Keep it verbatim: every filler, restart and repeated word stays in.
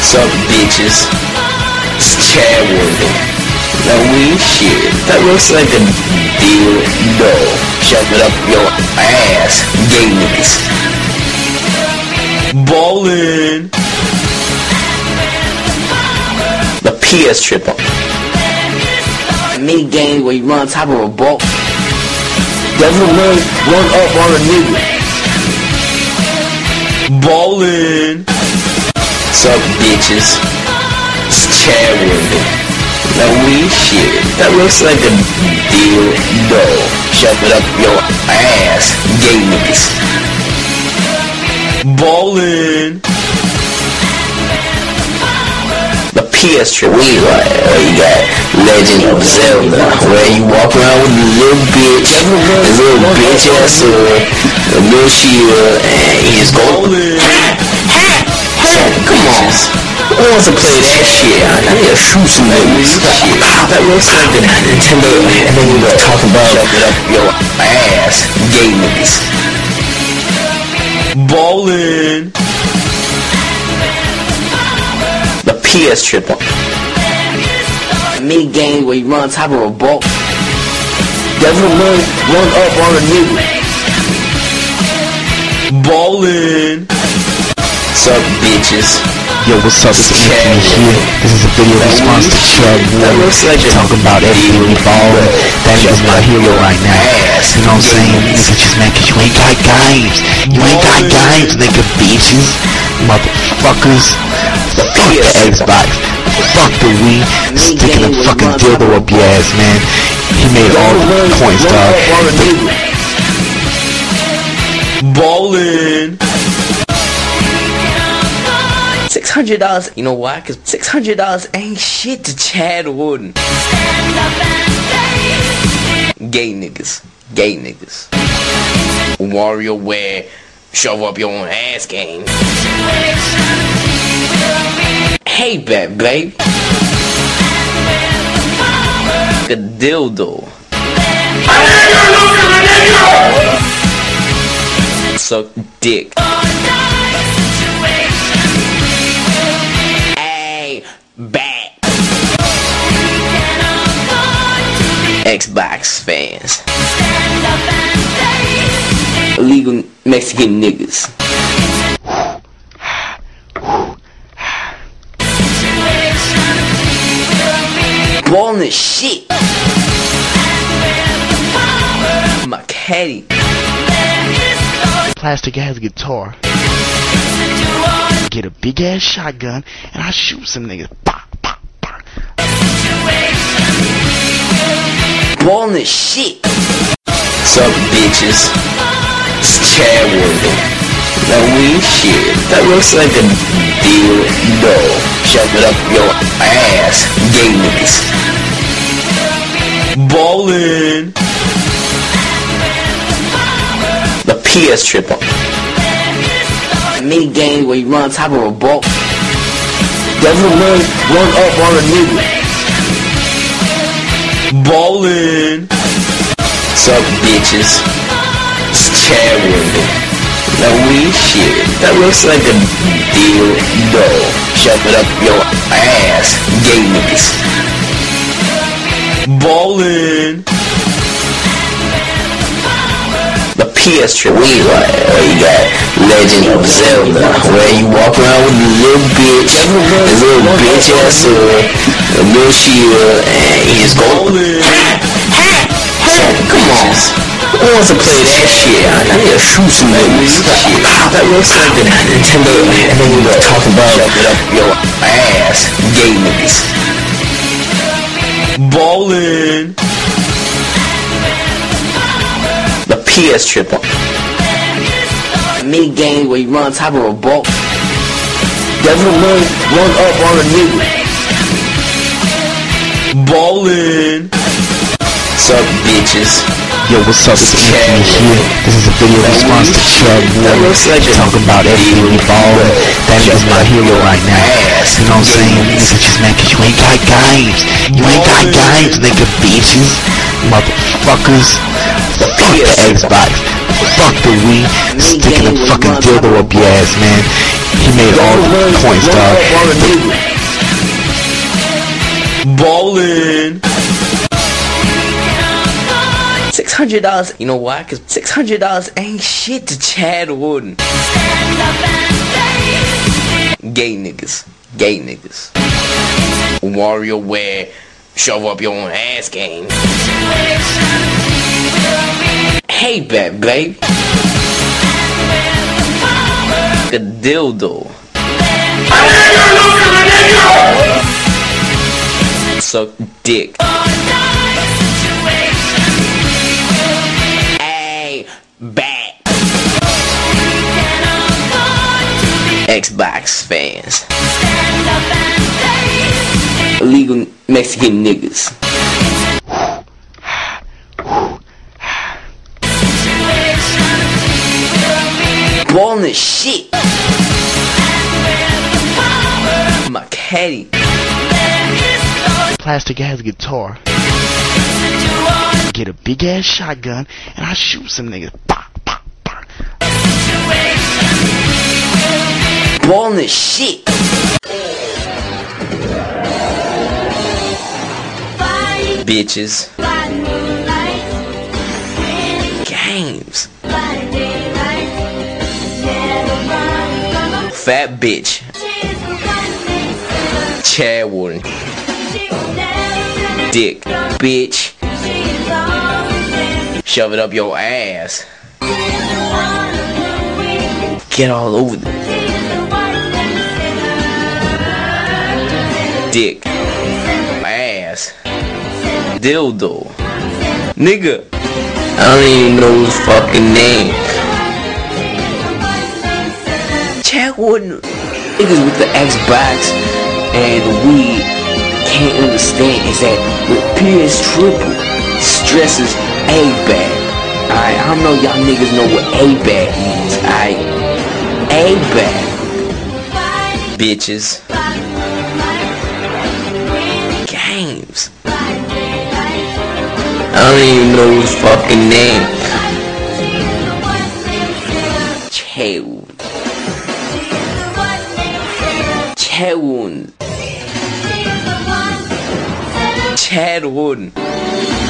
Sup bitches, it's Chad Worthy. Now we shit, that looks like a dildo. Shove it up your ass, gay niggas. Ballin'. The P S triple. Mini game where you run on top of a ball. Devil run, run up on a nigga. Ballin'. Sup bitches, it's Chad Worthy. Now we shit, that looks like a dildo. Shove it up your ass, gay niggas. Ballin'. The P S triple. We like, uh, you got Legend of Zelda, where you walk around with a little bitch, a little bitch ass sword, a little shield, and he is golden. Come on, who wants to play that shit? I need to shoot some niggas. Shit, that looks like the Nintendo, and then we gonna talk about shove it up your ass, gay niggas. Ballin'. The P S triple. Mini game where you run on top of a ball. Devil run, run up on a nigga. Ballin'. Sup bitches. Yo, what's up? It's Anthony here. This is a video response to Chad Worthy like talking about everybody balling. That nigga's my hero right now. You know what I'm saying? Nigga, just man, cause you ain't got games. You ain't got games, nigga, bitches, motherfuckers. Fuck the Xbox. Fuck the Wii. Sticking a fucking dildo up your ass, man. He made all the points, dog. Ballin'. Six hundred dollars. You know why? Cause six hundred dollars ain't shit to Chad Wooden. Gay niggas. Gay niggas. WarioWare. Shove up your own ass game. Hey, bad babe. A dildo. Suck dick. Hey, back. Xbox fans. Illegal Mexican niggas. Ballin' the shit. My caddy. Plastic ass guitar. Get a big ass shotgun and I shoot some niggas. Bah, bah, bah. Ballin' the shit. Sup bitches, it's Chad Worthy. Now we shit, that looks like a dildo. Shove it up your ass, gay niggas. Ballin'. The P S triple. Mini game where you run on top of a ball. Devil run, run up on a nigga. Ballin'. Sup bitches, it's Chad Worthy. Now we shit, that looks like a dildo. Shove it up your ass, gay niggas. Ballin'. The P S triple. We like, uh, you got Legend of Zelda, where you walk around with a little bitch, a little bitch ass sword, a little shield, and he is golden. Come on, who wants to play that shit? I need to shoot some niggas. Shit, that looks like the Nintendo, and then we gonna talk about shove it up your ass, gay niggas. Ballin'. The P S triple. Mini game where you run on top of a ball. Devil run, run up on a nigga. Ballin'. Sup bitches. Yo, what's up? It's Anthony here. This is a video response to Chad Worthy talking about everybody balling. That nigga's my hero right now. ass. You know what I'm saying? Nigga, just man, cause you ain't got games. You ain't got games, nigga, bitches. Motherfuckers. Fuck the Xbox. Fuck the Wii. Sticking a fucking dildo up your ass, man. He made all the points, dog. Ballin'. Six hundred dollars. You know why? Cause six hundred dollars ain't shit to Chad Wooden. Gay niggas. Gay niggas. WarioWare. Shove up your own ass game. Hey, bad babe. A dildo. Suck dick. Hey, back. Xbox fans. Illegal Mexican niggas. Ballin' the shit. My caddy. Plastic has a guitar. Get a big ass shotgun and I shoot some niggas. Bah, bah, bah. Ballin' the shit. Bitches. Games. Fat bitch. Chad Wooden. Dick. Bitch. Shove it up your ass. Get all over the dick. Ass. Dildo. Nigga. I don't even know his fucking name. Chad Wooden. Niggas with the Xbox and the Wii can't understand is that with P S Triple stresses A-bag. Alright, I don't know y'all niggas know what A-bag means. Alright. A-bag. Bitches. Games. I don't even know his fucking name. Chad Wooden. Chad Wooden. Chad Wooden.